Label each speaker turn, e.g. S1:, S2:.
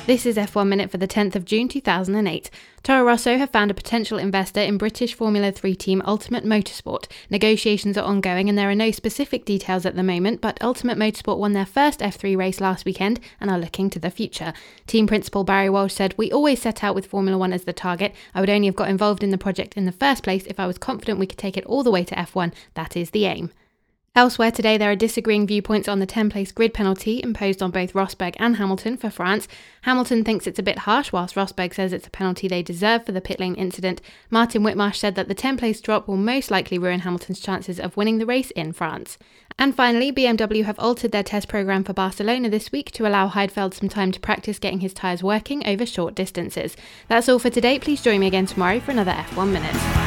S1: This is F1 Minute for the 10th of June 2008. Toro Rosso have found a potential investor in British Formula 3 team Ultimate Motorsport. Negotiations are ongoing and there are no specific details at the moment, but Ultimate Motorsport won their first F3 race last weekend and are looking to the future. Team principal Barry Walsh said, "We always set out with Formula 1 as the target. I would only have got involved in the project in the first place if I was confident we could take it all the way to F1. That is the aim." Elsewhere today, there are disagreeing viewpoints on the 10-place grid penalty imposed on both Rosberg and Hamilton for France. Hamilton thinks it's a bit harsh, whilst Rosberg says it's a penalty they deserve for the pit lane incident. Martin Whitmarsh said that the 10-place drop will most likely ruin Hamilton's chances of winning the race in France. And finally, BMW have altered their test programme for Barcelona this week to allow Heidfeld some time to practice getting his tyres working over short distances. That's all for today. Please join me again tomorrow for another F1 Minute.